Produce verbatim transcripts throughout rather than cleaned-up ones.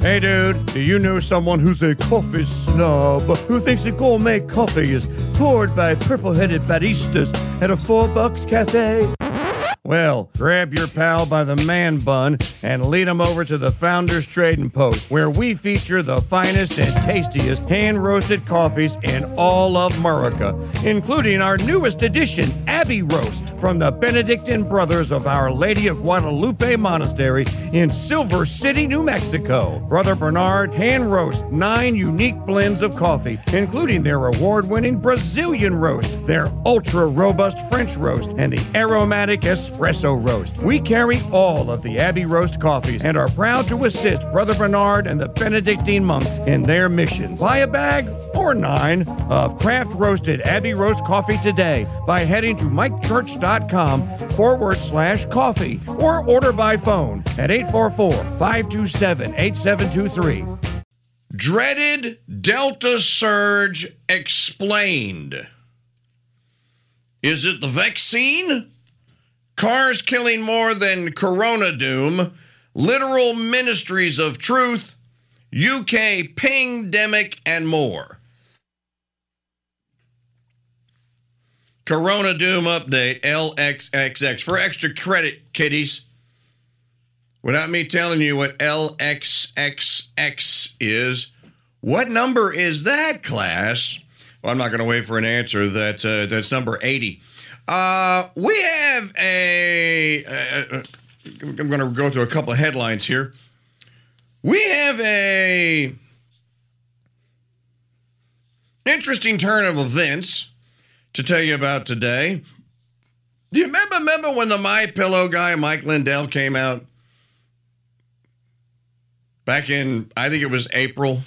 Hey dude, do you know someone who's a coffee snob who thinks that gourmet coffee is poured by purple-headed baristas at a four bucks cafe? Well, grab your pal by the man bun and lead him over to the Founders Trading Post, where we feature the finest and tastiest hand-roasted coffees in all of America, including our newest edition, Abbey Roast, from the Benedictine Brothers of Our Lady of Guadalupe Monastery in Silver City, New Mexico. Brother Bernard hand roasts nine unique blends of coffee, including their award-winning Brazilian roast, their ultra-robust French roast, and the aromatic espresso roast. We carry all of the Abbey Roast coffees and are proud to assist Brother Bernard and the Benedictine monks in their mission. Buy a bag or nine of craft roasted Abbey Roast coffee today by heading to mikechurch.com forward slash coffee or order by phone at eight four four, five two seven, eight seven two three. Dreaded Delta surge explained. Is it the vaccine? Cars killing more than Corona doom, literal ministries of truth, U K pingdemic, and more. Corona doom update, L X X X. For extra credit, kiddies, without me telling you what L X X X is, what number is that, class? Well, I'm not going to wait for an answer. That's, uh, that's number eighty. Uh, we have a, uh, I'm going to go through a couple of headlines here. We have a interesting turn of events to tell you about today. Do you remember, remember when the MyPillow guy, Mike Lindell, came out back in, I think it was April,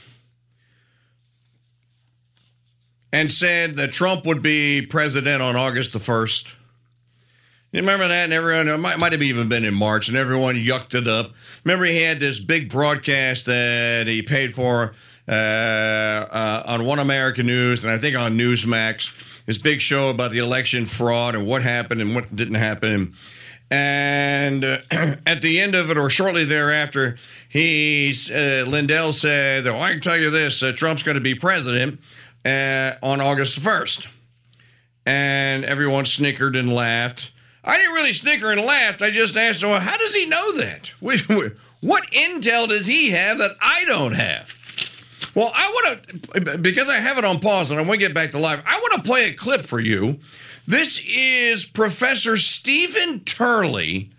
and said that Trump would be president on August the first. You remember that? And everyone, it might, might have even been in March, and everyone yucked it up. Remember he had this big broadcast that he paid for uh, uh, on One American News, and I think on Newsmax, this big show about the election fraud and what happened and what didn't happen. And uh, at the end of it, or shortly thereafter, he, uh, Lindell said, oh, I can tell you this, uh, Trump's going to be president Uh, on August first. And everyone snickered and laughed. I didn't really snicker and laugh. I just asked, well, how does he know that? What intel does he have that I don't have? Well, I want to, because I have it on pause and I want to get back to live, I want to play a clip for you. This is Professor Stephen Turley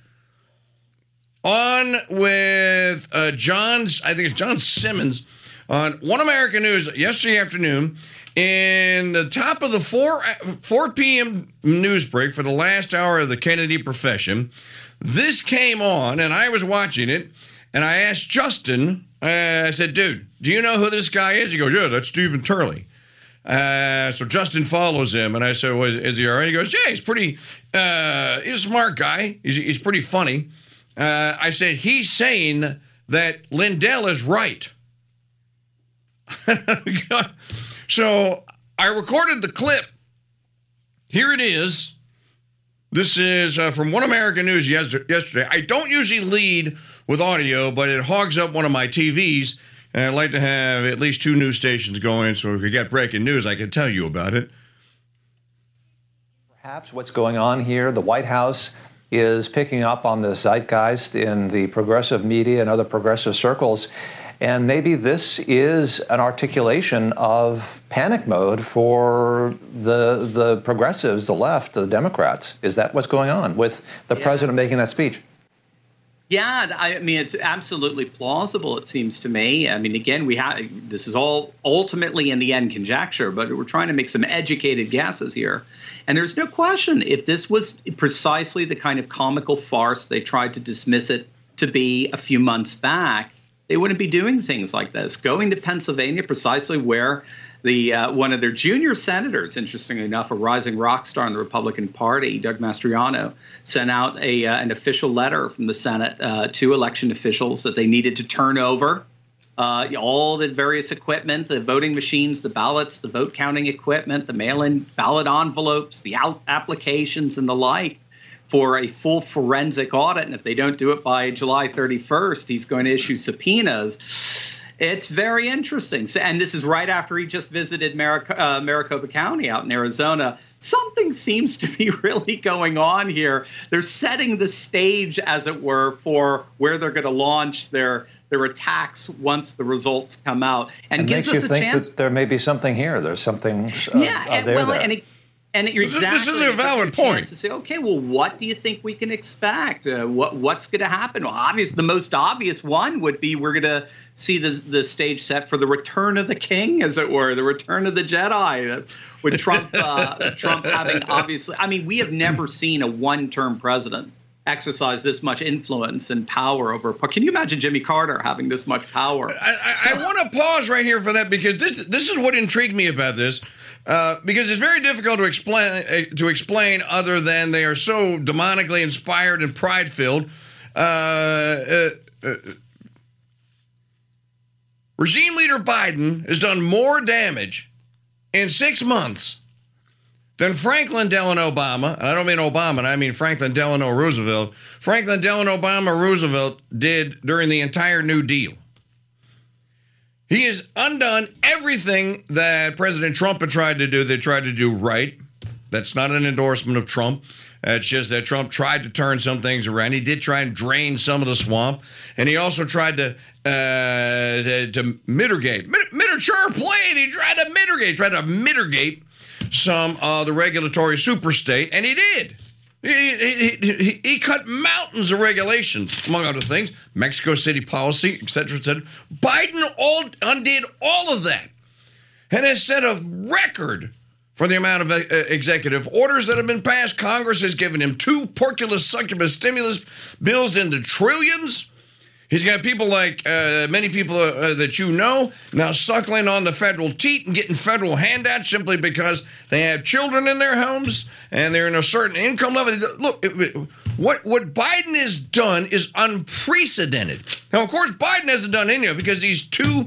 on with uh, John's, I think it's John Simmons, on One American News yesterday afternoon, in the top of the four p.m. news break for the last hour of the Kennedy profession. This came on, and I was watching it, and I asked Justin, uh, I said, dude, do you know who this guy is? He goes, yeah, that's Stephen Turley. Uh, so Justin follows him, and I said, well, is, is he all right? He goes, yeah, he's pretty, uh, he's a smart guy. He's, he's pretty funny. Uh, I said, he's saying that Lindell is right. So I recorded the clip. Here it is. This is uh, from One American News yesterday. I don't usually lead with audio, but it hogs up one of my T Vs, and I'd like to have at least two news stations going, so if we get breaking news, I can tell you about it. Perhaps what's going on here, the White House is picking up on the zeitgeist in the progressive media and other progressive circles. And maybe this is an articulation of panic mode for the the progressives, the left, the Democrats. Is that what's going on with the yeah. president making that speech? Yeah, I mean, it's absolutely plausible, it seems to me. I mean, again, we have this is all ultimately in the end conjecture, but we're trying to make some educated guesses here. And there's no question if this was precisely the kind of comical farce they tried to dismiss it to be a few months back, they wouldn't be doing things like this. Going to Pennsylvania, precisely where the uh, one of their junior senators, interestingly enough, a rising rock star in the Republican Party, Doug Mastriano, sent out a uh, an official letter from the Senate uh, to election officials that they needed to turn over uh, all the various equipment, the voting machines, the ballots, the vote counting equipment, the mail-in ballot envelopes, the out applications, and the like, for a full forensic audit. And if they don't do it by July thirty-first, he's going to issue subpoenas. It's very interesting. So, and this is right after he just visited Maric- uh, Maricopa County out in Arizona. Something seems to be really going on here. They're setting the stage, as it were, for where they're going to launch their their attacks once the results come out, and it gives makes us you a think chance. That there may be something here. There's something. Uh, yeah, uh, and, there, well, there. and it, and you're exactly. This is a valid point. To say, okay, well, what do you think we can expect? Uh, what what's going to happen? Well, obviously, the most obvious one would be we're going to see the the stage set for the return of the king, as it were, the return of the Jedi. With Trump, uh, Trump having obviously, I mean, we have never seen a one-term president exercise this much influence and power over. Can you imagine Jimmy Carter having this much power? I, I, I want to pause right here for that because this this is what intrigued me about this. Uh, because it's very difficult to explain uh, to explain other than they are so demonically inspired and pride-filled. Uh, uh, uh, regime leader Biden has done more damage in six months than Franklin Delano Obama, and I don't mean Obama, I mean Franklin Delano Roosevelt, Franklin Delano Obama Roosevelt did during the entire New Deal. He has undone everything that President Trump had tried to do. They tried to do right. That's not an endorsement of Trump. It's just that Trump tried to turn some things around. He did try and drain some of the swamp, and he also tried to uh, to, to mitigate. Mit- miniature plane. He tried to mitigate. Tried to mitigate some of the regulatory superstate, and he did. He, he, he, he cut mountains of regulations, among other things, Mexico City policy, et cetera, et cetera. Biden all undid all of that and has set a record for the amount of uh, executive orders that have been passed. Congress has given him two porculus succubus stimulus bills into trillions. He's got people like uh, many people uh, that you know now suckling on the federal teat and getting federal handouts simply because they have children in their homes and they're in a certain income level. Look, what, what Biden has done is unprecedented. Now, of course, Biden hasn't done any of it because he's too,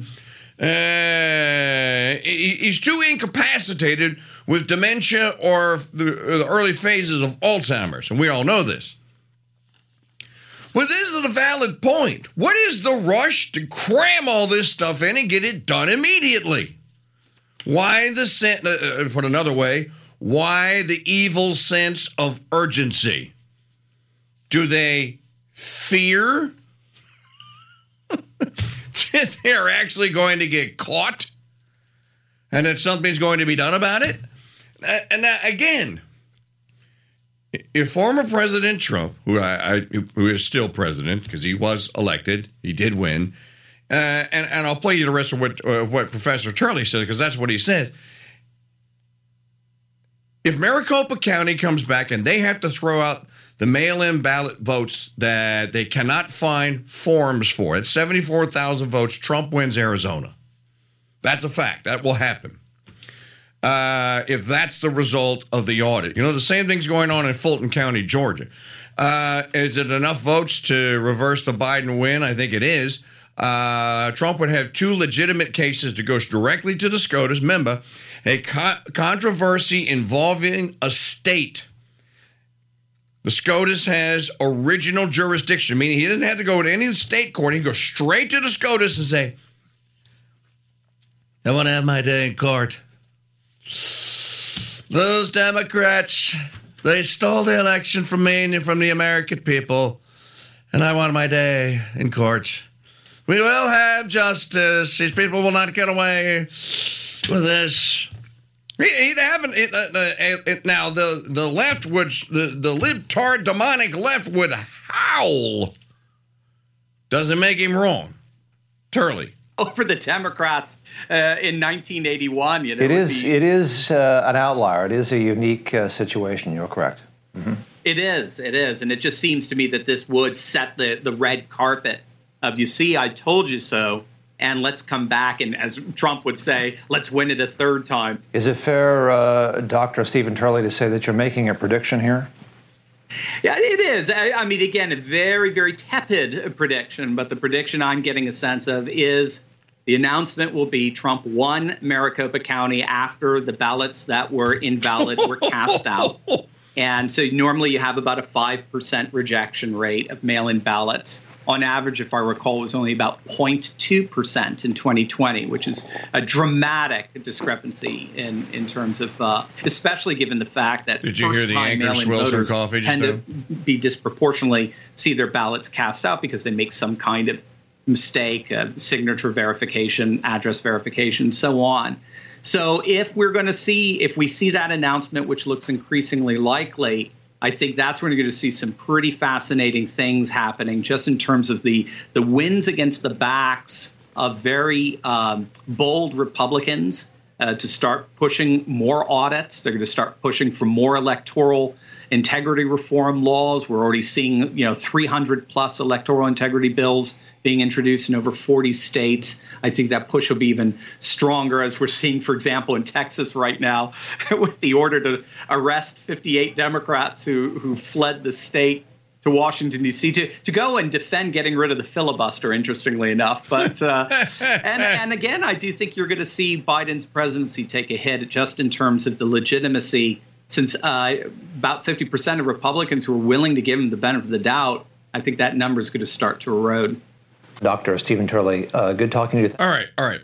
uh, he's too incapacitated with dementia or the, the early phases of Alzheimer's, and we all know this. Well, this is a valid point. What is the rush to cram all this stuff in and get it done immediately? Why the sense, uh, put another way, why the evil sense of urgency? Do they fear that they're actually going to get caught and that something's going to be done about it? And now, again, if former President Trump, who I, I who is still president because he was elected, he did win, uh, and and I'll play you the rest of what uh, what Professor Turley said because that's what he says. If Maricopa County comes back and they have to throw out the mail-in ballot votes that they cannot find forms for, it's seventy-four thousand votes. Trump wins Arizona. That's a fact. That will happen. Uh, if that's the result of the audit. You know, the same thing's going on in Fulton County, Georgia. Uh, is it enough votes to reverse the Biden win? I think it is. Uh, Trump would have two legitimate cases to go directly to the SCOTUS. Remember, a co- controversy involving a state. The SCOTUS has original jurisdiction, meaning he doesn't have to go to any state court. He can go straight to the SCOTUS and say, I want to have my day in court. Those Democrats, they stole the election from me and from the American people, and I want my day in court. We will have justice. These people will not get away with this. He'd have an, it, uh, it, now the the left would the the libtard demonic left would howl. Doesn't make him wrong, Turley. Over the Democrats uh, in nineteen eighty-one. You know, it is the, it is uh, an outlier. It is a unique uh, situation. You're correct. Mm-hmm. It is. It is. And it just seems to me that this would set the, the red carpet of, you see, I told you so. And let's come back and, as Trump would say, let's win it a third time. Is it fair, uh, Doctor Stephen Turley, to say that you're making a prediction here? Yeah, it is. I, I mean, again, a very, very tepid prediction. But the prediction I'm getting a sense of is the announcement will be Trump won Maricopa County after the ballots that were invalid were cast out. And so normally you have about a five percent rejection rate of mail-in ballots. on average, if I recall, was only about zero point two percent in twenty twenty, which is a dramatic discrepancy in, in terms of, uh, especially given the fact that Did you hear the Anchor Swilson coffee just tend now? to be disproportionately see their ballots cast out because they make some kind of mistake, uh, signature verification, address verification, so on. So if we're going to see, if we see that announcement, which looks increasingly likely, I think that's when you're going to see some pretty fascinating things happening just in terms of the, the wins against the backs of very um, bold Republicans uh, to start pushing more audits. They're going to start pushing for more electoral integrity reform laws. We're already seeing, you know, three hundred plus electoral integrity bills being introduced in over forty states. I think that push will be even stronger, as we're seeing, for example, in Texas right now, with the order to arrest fifty-eight Democrats who, who fled the state to Washington, D C, to, to go and defend getting rid of the filibuster, interestingly enough. But uh, and, and again, I do think you're going to see Biden's presidency take a hit just in terms of the legitimacy, since uh, about fifty percent of Republicans who are willing to give him the benefit of the doubt, I think that number is going to start to erode. Doctor Stephen Turley, uh, good talking to you. All right, all right.